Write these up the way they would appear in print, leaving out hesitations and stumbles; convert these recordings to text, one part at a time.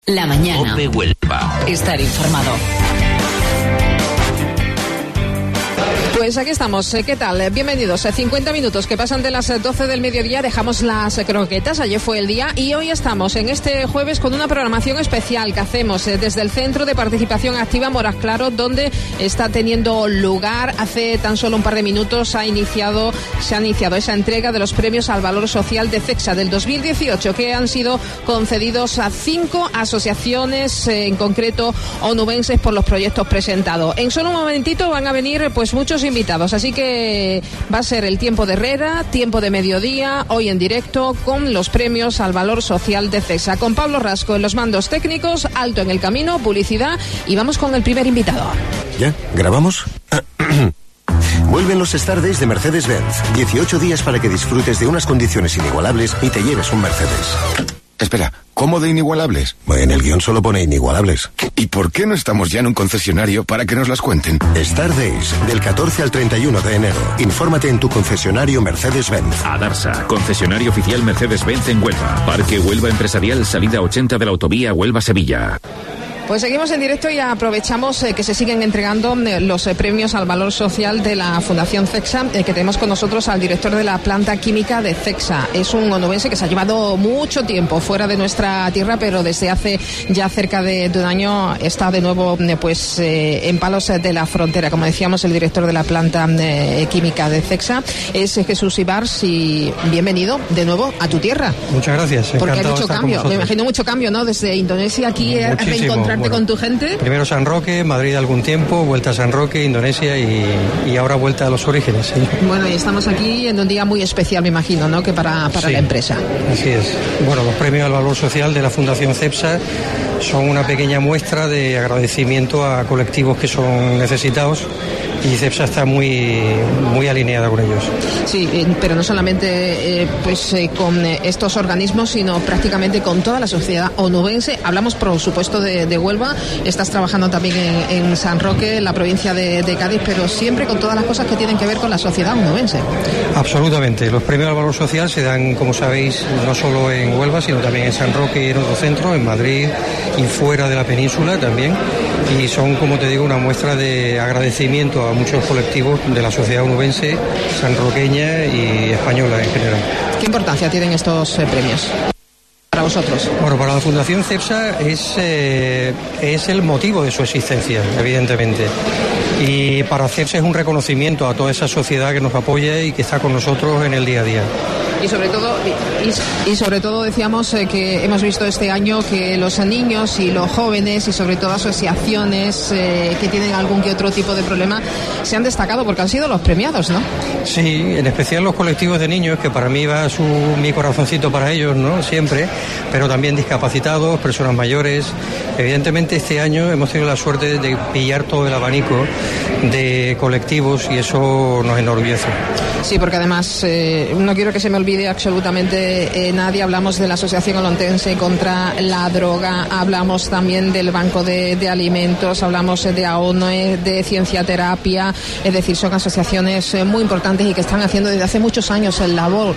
La mañana. COPE Huelva. Estar informado. Pues aquí estamos, ¿qué tal? Bienvenidos. 50 minutos que pasan de las 12 del mediodía, dejamos las croquetas, ayer fue el día y hoy estamos en este jueves con una programación especial que hacemos desde el Centro de Participación Activa Moraz Claro, donde está teniendo lugar, hace tan solo un par de minutos se ha iniciado esa entrega de los premios al valor social de CEXA del 2018, que han sido concedidos a 5 asociaciones, en concreto onubenses, por los proyectos presentados. En solo un momentito van a venir pues muchos invitados, así que va a ser el tiempo de Herrera, tiempo de mediodía, hoy en directo con los premios al valor social de CEXA, con Pablo Rasco en los mandos técnicos, Alto en el camino, publicidad, y vamos con el primer invitado. ¿Ya? ¿Grabamos? Vuelven los Star Days de Mercedes-Benz. 18 días para que disfrutes de unas condiciones inigualables y te lleves un Mercedes. Espera, ¿cómo de inigualables? En el guión solo pone inigualables. ¿Y por qué no estamos ya en un concesionario para que nos las cuenten? Star Days, del 14 al 31 de enero. Infórmate en tu concesionario Mercedes-Benz. Adarsa, concesionario oficial Mercedes-Benz en Huelva. Parque Huelva Empresarial, salida 80 de la autovía Huelva-Sevilla. Pues seguimos en directo y aprovechamos que se siguen entregando los premios al valor social de la Fundación CEXA, que tenemos con nosotros al director de la planta química de CEXA. Es un onubense que se ha llevado mucho tiempo fuera de nuestra tierra, pero desde hace ya cerca de un año está de nuevo en Palos de la Frontera. Como decíamos, el director de la planta química de CEXA es Jesús Ibars, y bienvenido de nuevo a tu tierra. Muchas gracias. Porque hay mucho cambio, me imagino mucho cambio, ¿no? Desde Indonesia aquí a reencontrarte con tu gente. Primero San Roque, Madrid algún tiempo, vuelta a San Roque, Indonesia y ahora vuelta a los orígenes. ¿Sí? Bueno, y estamos aquí en un día muy especial, me imagino, ¿no? Que para la empresa. Así es. Bueno, los premios al valor social de la Fundación CEPSA son una pequeña muestra de agradecimiento a colectivos que son necesitados, y CEPSA está muy alineada con ellos. Sí, pero no solamente con estos organismos, sino prácticamente con toda la sociedad onubense. Hablamos, por supuesto, de Huelva. Estás trabajando también en San Roque, en la provincia de Cádiz, pero siempre con todas las cosas que tienen que ver con la sociedad onubense. Absolutamente. Los premios al valor social se dan, como sabéis, no solo en Huelva, sino también en San Roque y en otros centros, en Madrid y fuera de la península también. Y son, como te digo, una muestra de agradecimiento a muchos colectivos de la sociedad onubense, sanroqueña y española en general. ¿Qué importancia tienen estos premios para vosotros? Bueno, para la Fundación CEPSA es el motivo de su existencia, evidentemente. Y para CEPSA es un reconocimiento a toda esa sociedad que nos apoya y que está con nosotros en el día a día. Y sobre todo decíamos que hemos visto este año que los niños y los jóvenes, y sobre todo asociaciones que tienen algún que otro tipo de problema, se han destacado porque han sido los premiados, ¿no? Sí, en especial los colectivos de niños, que para mí va mi corazoncito para ellos, ¿no? Siempre, pero también discapacitados, personas mayores. Evidentemente este año hemos tenido la suerte de pillar todo el abanico de colectivos y eso nos enorgullece. Sí, porque además no quiero que se me olvide absolutamente nadie. Hablamos de la Asociación Olontense contra la Droga, hablamos también del Banco de Alimentos, hablamos de AONE, de Ciencia Terapia, es decir, son asociaciones muy importantes y que están haciendo desde hace muchos años el labor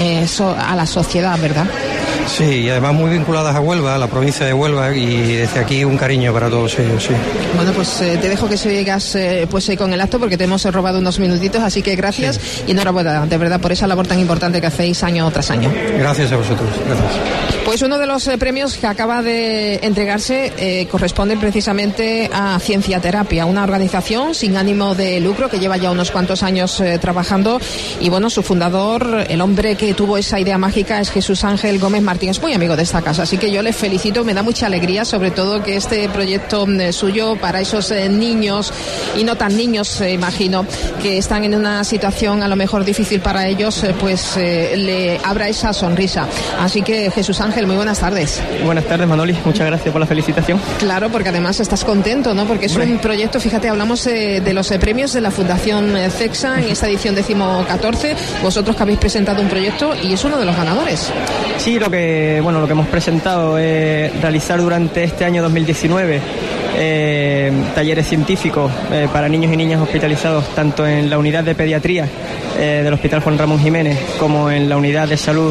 a la sociedad, ¿verdad? Sí, y además muy vinculadas a Huelva, a la provincia de Huelva, y desde aquí un cariño para todos ellos, sí. Bueno, pues te dejo que sigas con el acto, porque te hemos robado unos minutitos, así que gracias, sí. Y enhorabuena, de verdad, por esa labor tan importante que hacéis año tras año. Gracias a vosotros, gracias. Pues uno de los premios que acaba de entregarse corresponde precisamente a Ciencia Terapia, una organización sin ánimo de lucro que lleva ya unos cuantos años trabajando, y bueno, su fundador, el hombre que tuvo esa idea mágica, es Jesús Ángel Gómez Martín, es muy amigo de esta casa, así que yo le felicito, me da mucha alegría, sobre todo que este proyecto suyo para esos niños y no tan niños, imagino, que están en una situación a lo mejor difícil para ellos, le abra esa sonrisa. Así que Jesús Ángel, muy buenas tardes. Buenas tardes, Manoli, muchas gracias por la felicitación. Claro, porque además estás contento, ¿no? Porque es un proyecto, fíjate, hablamos de los premios de la Fundación CEXA en esta edición 14, vosotros que habéis presentado un proyecto y es uno de los ganadores. Sí, lo que hemos presentado es realizar durante este año 2019 talleres científicos para niños y niñas hospitalizados tanto en la unidad de pediatría del Hospital Juan Ramón Jiménez como en la unidad de salud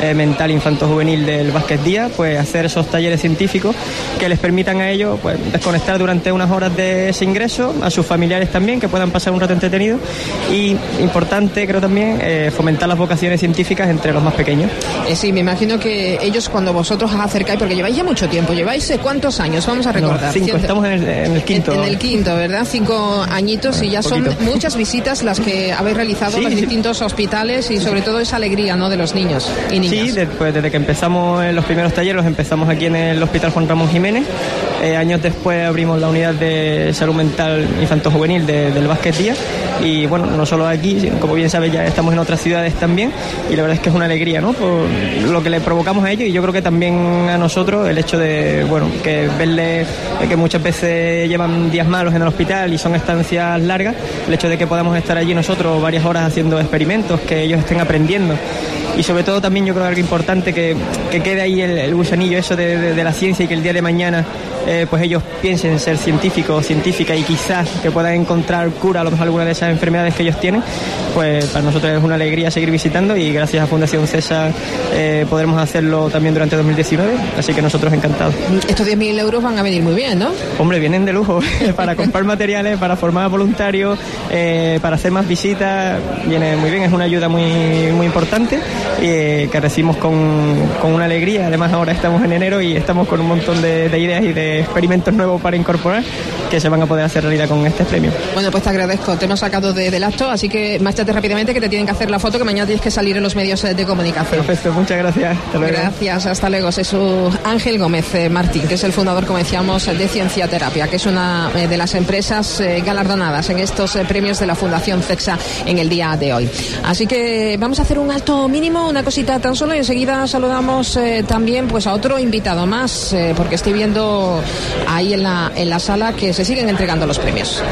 mental infanto-juvenil del Vázquez Díaz, pues hacer esos talleres científicos que les permitan a ellos pues desconectar durante unas horas de ese ingreso, a sus familiares también, que puedan pasar un rato entretenido, y importante creo también fomentar las vocaciones científicas entre los más pequeños. Sí, me imagino que ellos cuando vosotros os acercáis, porque lleváis ya mucho tiempo, lleváis ¿cuántos años? Vamos a recordar. No, 5, estamos en el quinto. En el quinto, ¿verdad? 5 añitos y ya son muchas visitas las que habéis realizado a los distintos hospitales y sobre todo esa alegría, ¿no?, de los niños y niñas. Sí, desde que empezamos en los primeros talleres, los empezamos aquí en el Hospital Juan Ramón Jiménez. Años después abrimos la unidad de salud mental infanto-juvenil del Vázquez Díaz, y bueno, no solo aquí, sino, como bien sabes, ya estamos en otras ciudades también, y la verdad es que es una alegría, ¿no?, por lo que le provocamos a ellos, y yo creo que también a nosotros el hecho de, bueno, que verles que muchas veces llevan días malos en el hospital y son estancias largas, el hecho de que podamos estar allí nosotros varias horas haciendo experimentos, que ellos estén aprendiendo. Y sobre todo también yo creo algo importante, que quede ahí el gusanillo eso de la ciencia, y que el día de mañana pues ellos piensen ser científicos o científicas, y quizás que puedan encontrar cura a lo mejor alguna de esas enfermedades que ellos tienen. Pues para nosotros es una alegría seguir visitando, y gracias a Fundación CESA podremos hacerlo también durante 2019, así que nosotros encantados. Estos 10.000 euros van a venir muy bien, ¿no? Hombre, vienen de lujo para comprar materiales, para formar voluntarios, para hacer más visitas, viene muy bien, es una ayuda muy, muy importante, que recibimos con una alegría. Además ahora estamos en enero y estamos con un montón de ideas y de experimentos nuevos para incorporar, que se van a poder hacer realidad con este premio. Bueno, pues te agradezco, te hemos sacado del acto, así que márchate rápidamente, que te tienen que hacer la foto, que mañana tienes que salir en los medios de comunicación. Perfecto, muchas gracias. Hasta luego. Gracias, hasta luego. Es su Ángel Gómez Martín, que es el fundador, como decíamos, de Ciencia Terapia, que es una de las empresas galardonadas en estos premios de la Fundación CESA en el día de hoy. Así que vamos a hacer un alto mínimo, una cosita tan solo, y enseguida saludamos también pues a otro invitado más, porque estoy viendo ahí en la sala que se siguen entregando los premios.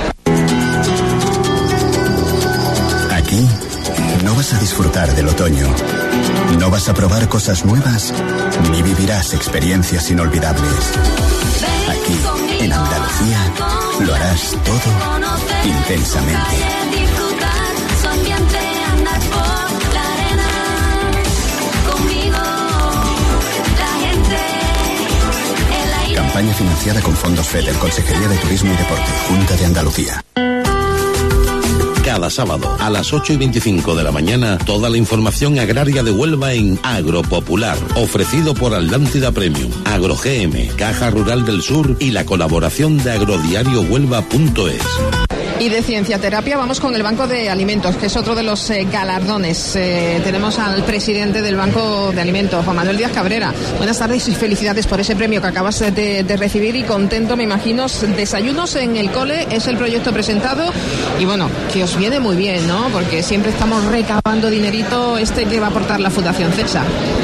Aquí no vas a disfrutar del otoño, no vas a probar cosas nuevas, ni vivirás experiencias inolvidables. Aquí, en Andalucía, lo harás todo intensamente. Campaña financiada con fondos FEDER, Consejería de Turismo y Deporte, Junta de Andalucía. Cada sábado a las 8:25 de la mañana, toda la información agraria de Huelva en Agropopular, ofrecido por Atlántida Premium, AgroGM, Caja Rural del Sur y la colaboración de agrodiariohuelva.es. Y de Ciencia Terapia vamos con el Banco de Alimentos, que es otro de los galardones. Tenemos al presidente del Banco de Alimentos, Juan Manuel Díaz Cabrera. Buenas tardes y felicidades por ese premio que acabas de recibir, y contento, me imagino. Desayunos en el cole es el proyecto presentado, y bueno, que os viene muy bien, ¿no? Porque siempre estamos recabando dinerito que va a aportar la Fundación CESA.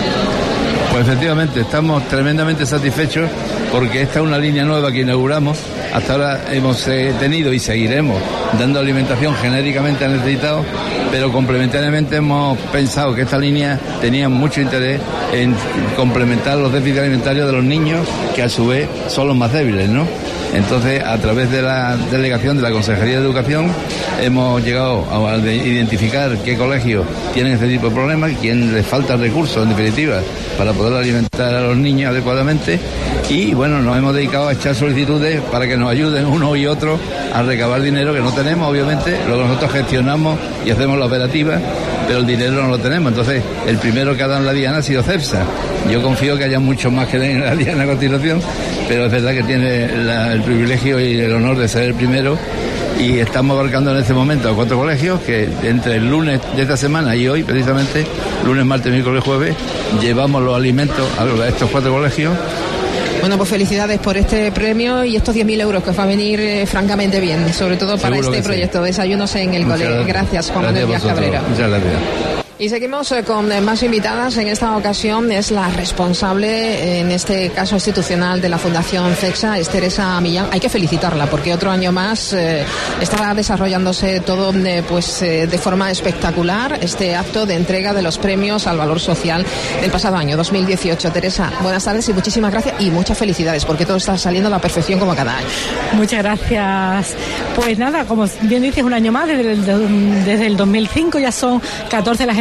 Pues efectivamente, estamos tremendamente satisfechos, porque esta es una línea nueva que inauguramos. Hasta ahora hemos tenido y seguiremos dando alimentación genéricamente a necesitados, pero complementariamente hemos pensado que esta línea tenía mucho interés en complementar los déficits alimentarios de los niños, que a su vez son los más débiles, ¿no? Entonces, a través de la delegación de la Consejería de Educación, hemos llegado a identificar qué colegios tienen este tipo de problemas, quién les falta recursos, en definitiva, para poder alimentar a los niños adecuadamente. Y bueno, nos hemos dedicado a echar solicitudes para que nos ayuden uno y otro a recabar dinero que no tenemos, obviamente. Luego nosotros gestionamos y hacemos la operativa, pero el dinero no lo tenemos. Entonces, el primero que ha dado la diana ha sido CEPSA. Yo confío que haya muchos más que den la diana a continuación, pero es verdad que tiene el privilegio y el honor de ser el primero. Y estamos abarcando en este momento a 4 colegios que entre el lunes de esta semana y hoy, precisamente, lunes, martes, miércoles, jueves, llevamos los alimentos a estos 4 colegios. Bueno, pues felicidades por este premio y estos 10.000 euros que os va a venir francamente bien, sobre todo para este proyecto, Desayunos en el Cole. Gracias, Juan Manuel Díaz Cabrera. Muchas gracias. Y seguimos con más invitadas. En esta ocasión es la responsable, en este caso institucional, de la Fundación CESA, es Teresa Millán. Hay que felicitarla porque otro año más estaba desarrollándose todo de forma espectacular, este acto de entrega de los premios al valor social del pasado año 2018. Teresa, buenas tardes y muchísimas gracias y muchas felicidades porque todo está saliendo a la perfección como cada año. Muchas gracias. Pues nada, como bien dices, un año más, desde el 2005 ya son 14 las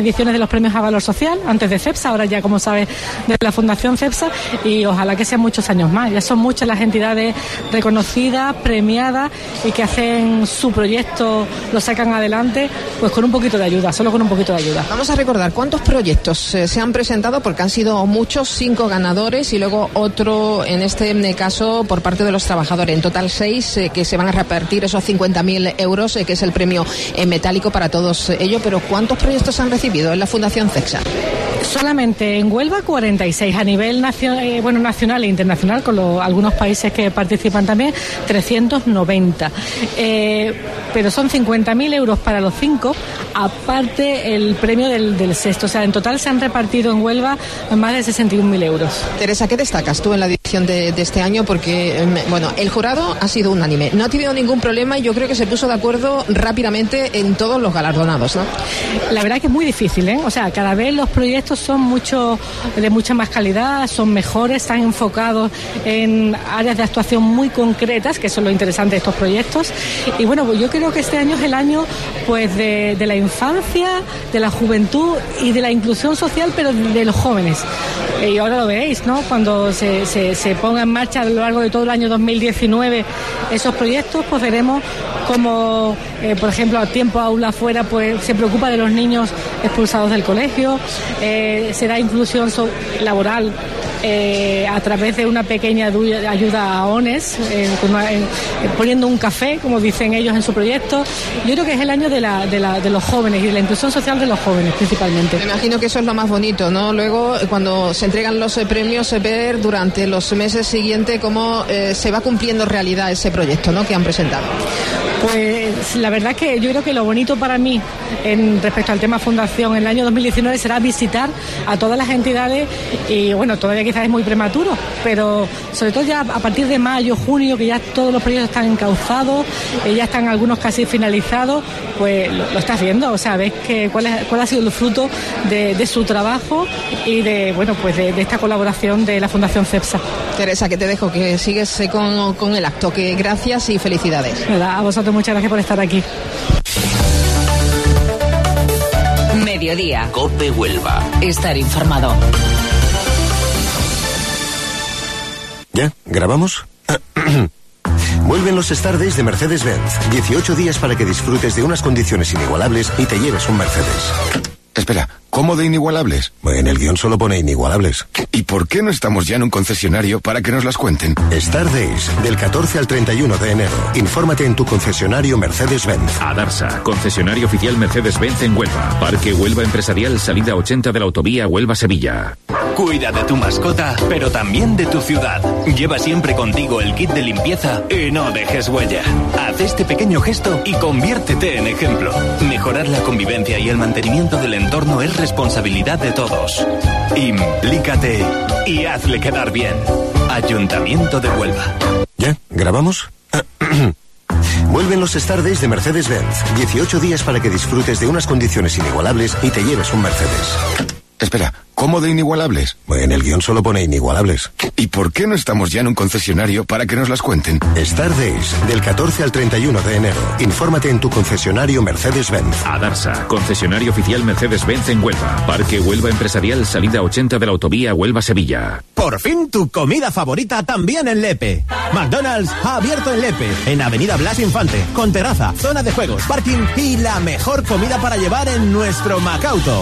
ediciones de los premios a valor social, antes de CEPSA, ahora ya, como sabes, de la Fundación CEPSA, y ojalá que sean muchos años más. Ya son muchas las entidades reconocidas, premiadas, y que hacen su proyecto, lo sacan adelante, pues con un poquito de ayuda, solo con un poquito de ayuda. Vamos a recordar cuántos proyectos se han presentado, porque han sido muchos, 5 ganadores y luego otro, en este caso, por parte de los trabajadores. En total 6 que se van a repartir esos 50.000 euros, que es el premio metálico para todos ellos. Pero ¿cuántos proyectos han recibido en la Fundación CEPSA? Solamente en Huelva 46, a nivel nacional e internacional, con algunos países que participan también, 390. Pero son 50.000 euros para los 5, aparte el premio del sexto. O sea, en total se han repartido en Huelva más de 61.000 euros. Teresa, ¿qué destacas tú en la edición de este año? Porque, el jurado ha sido unánime, no ha tenido ningún problema y yo creo que se puso de acuerdo rápidamente en todos los galardonados, ¿no? La verdad que es muy difícil, ¿eh? O sea, cada vez los proyectos son de mucha más calidad, son mejores, están enfocados en áreas de actuación muy concretas, que eso es lo interesante de estos proyectos. Y bueno, pues yo creo que este año es el año pues de la infancia, de la juventud y de la inclusión social, pero de los jóvenes. Y ahora lo veréis, ¿no? Cuando se ponga en marcha a lo largo de todo el año 2019 esos proyectos, pues veremos cómo, por ejemplo, a Tiempo Aula Fuera, pues se preocupa de los niños expulsados del colegio. Se da inclusión laboral a través de una pequeña ayuda a ONES, poniendo un café, como dicen ellos en su proyecto. Yo creo que es el año de los jóvenes y de la inclusión social de los jóvenes principalmente. Me imagino que eso es lo más bonito, ¿no? Luego, cuando se entregan los premios, ver durante los meses siguientes cómo se va cumpliendo realidad ese proyecto, ¿no?, que han presentado. Pues la verdad que yo creo que lo bonito para mí respecto al tema fundación en el año 2019 será visitar a todas las entidades y bueno, todavía quizás es muy prematuro, pero sobre todo ya a partir de mayo, junio, que ya todos los proyectos están encauzados, ya están algunos casi finalizados, pues lo estás viendo, o sea, ves que cuál ha sido el fruto de su trabajo y de esta colaboración de la Fundación CEPSA. Teresa, que te dejo, que sigues con el acto, que gracias y felicidades. ¿Verdad? A vosotros muchas gracias por estar aquí. Mediodía. COPE Huelva. Estar informado. ¿Ya? ¿Grabamos? Vuelven los Star Days de Mercedes-Benz. 18 días para que disfrutes de unas condiciones inigualables y te lleves un Mercedes. Espera, ¿cómo de inigualables? En el guión solo pone inigualables. ¿Y por qué no estamos ya en un concesionario para que nos las cuenten? Star Days, del 14 al 31 de enero. Infórmate en tu concesionario Mercedes-Benz. Adarsa, concesionario oficial Mercedes-Benz en Huelva. Parque Huelva Empresarial, salida 80 de la autovía Huelva-Sevilla. Cuida de tu mascota, pero también de tu ciudad. Lleva siempre contigo el kit de limpieza y no dejes huella. Haz este pequeño gesto y conviértete en ejemplo. Mejorar la convivencia y el mantenimiento del entorno es responsabilidad de todos. Implícate y hazle quedar bien. Ayuntamiento de Huelva. ¿Ya? ¿Grabamos? Vuelven los Star Days de Mercedes-Benz. 18 días para que disfrutes de unas condiciones inigualables y te lleves un Mercedes. Espera, ¿cómo de inigualables? En el guión solo pone inigualables. ¿Y por qué no estamos ya en un concesionario para que nos las cuenten? Star Days, del 14 al 31 de enero. Infórmate en tu concesionario Mercedes-Benz. Adarsa, concesionario oficial Mercedes-Benz en Huelva. Parque Huelva Empresarial, salida 80 de la autovía Huelva-Sevilla. Por fin tu comida favorita también en Lepe. McDonald's ha abierto en Lepe, en Avenida Blas Infante, con terraza, zona de juegos, parking y la mejor comida para llevar en nuestro Macauto.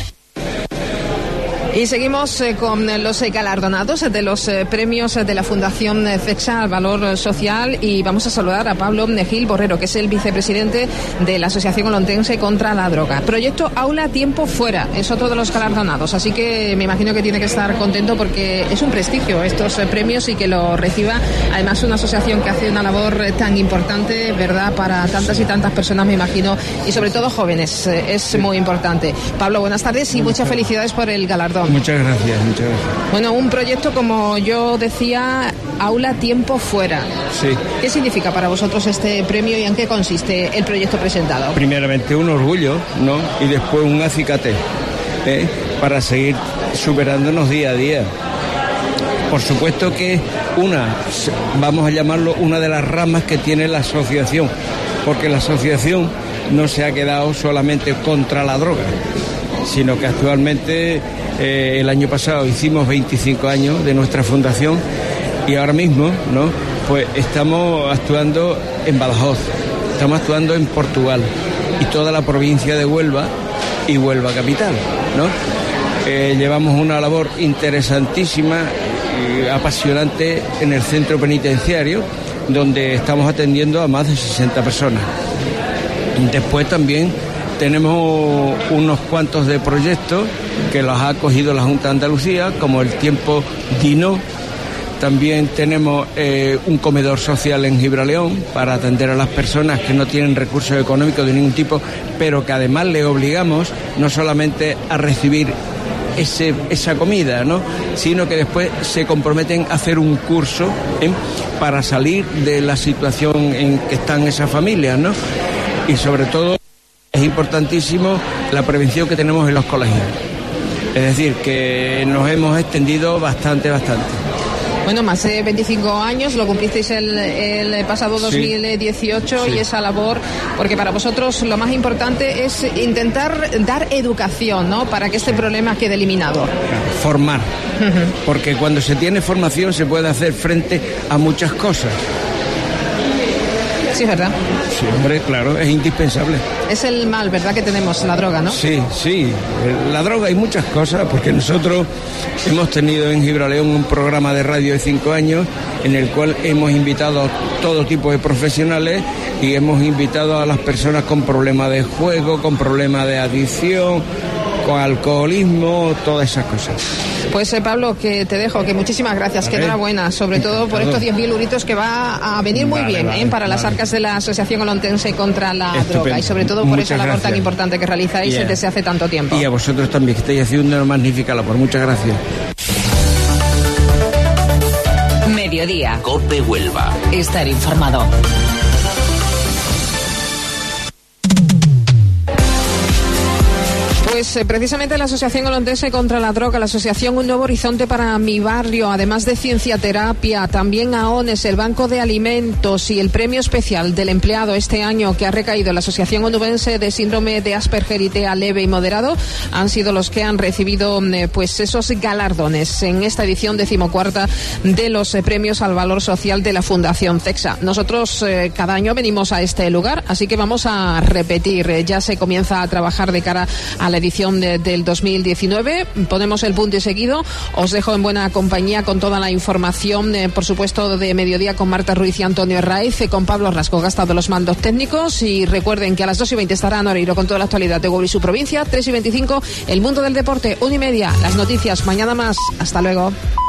Y seguimos con los galardonados de los premios de la Fundación CEPSA al Valor Social, y vamos a saludar a Pablo Gil Borrero, que es el vicepresidente de la Asociación Olontense contra la Droga. Proyecto Aula Tiempo Fuera es otro de los galardonados, así que me imagino que tiene que estar contento porque es un prestigio estos premios y que lo reciba además una asociación que hace una labor tan importante, ¿verdad?, para tantas y tantas personas, me imagino, y sobre todo jóvenes. Es muy importante. Pablo, buenas tardes y muchas felicidades por el galardón. Muchas gracias, muchas gracias. Bueno, un proyecto, como yo decía, Aula Tiempo Fuera. Sí. ¿Qué significa para vosotros este premio y en qué consiste el proyecto presentado? Primeramente un orgullo, ¿no? Y después un acicate, para seguir superándonos día a día. Por supuesto que vamos a llamarlo una de las ramas que tiene la asociación, porque la asociación no se ha quedado solamente contra la droga, sino que actualmente el año pasado hicimos 25 años de nuestra fundación y ahora mismo, ¿no?, pues estamos actuando en Badajoz, estamos actuando en Portugal y toda la provincia de Huelva y Huelva capital, ¿no? Llevamos una labor interesantísima y apasionante en el centro penitenciario, donde estamos atendiendo a más de 60 personas. Después también tenemos unos cuantos de proyectos que los ha acogido la Junta de Andalucía, como el Tiempo Dino. También tenemos un comedor social en Gibraleón para atender a las personas que no tienen recursos económicos de ningún tipo, pero que además le obligamos no solamente a recibir esa comida, ¿no?, sino que después se comprometen a hacer un curso para salir de la situación en que están esas familias, ¿no? Y sobre todo es importantísimo la prevención que tenemos en los colegios. Es decir, que nos hemos extendido bastante. Bueno, más de 25 años, lo cumplisteis el pasado 2018, sí. Y esa labor, porque para vosotros lo más importante es intentar dar educación, ¿no?, para que este problema quede eliminado. Formar, porque cuando se tiene formación se puede hacer frente a muchas cosas. Sí, ¿verdad? Sí, hombre, claro, es indispensable. Es el mal, ¿verdad?, que tenemos, la droga, ¿no? Sí, la droga y muchas cosas, porque nosotros hemos tenido en Gibraleón un programa de radio de 5 años en el cual hemos invitado a todo tipo de profesionales y hemos invitado a las personas con problemas de juego, con problemas de adicción, con alcoholismo, todas esas cosas. Pues Pablo, que te dejo, que muchísimas gracias, que enhorabuena, sobre todo por estos 10.000 euritos que va a venir muy bien para las arcas de la Asociación Olontense contra la droga y sobre todo por esa labor tan importante que realizáis desde hace tanto tiempo. Y a vosotros también, que estáis haciendo una magnífica labor. Muchas gracias. Mediodía. COPE Huelva. Estar informado. Pues precisamente la Asociación Olontense contra la Droga, la Asociación Un Nuevo Horizonte para mi Barrio, además de Cienciaterapia, también AONES, el Banco de Alimentos y el Premio Especial del Empleado este año que ha recaído en la Asociación Onubense de Síndrome de Asperger y TEA leve y moderado, han sido los que han recibido pues esos galardones en esta edición 14ª de los premios al valor social de la Fundación CEXA. Nosotros cada año venimos a este lugar, así que vamos a repetir. Ya se comienza a trabajar de cara a la edición del 2019. Ponemos el punto y seguido. Os dejo en buena compañía con toda la información, por supuesto, de Mediodía con Marta Ruiz y Antonio Herraiz, con Pablo Rasco, gastado los mandos técnicos. Y recuerden que a las 2:20 estará Noreiro con toda la actualidad de Huelva y su provincia. 3:25, el mundo del deporte. 1:30, las noticias. Mañana más. Hasta luego.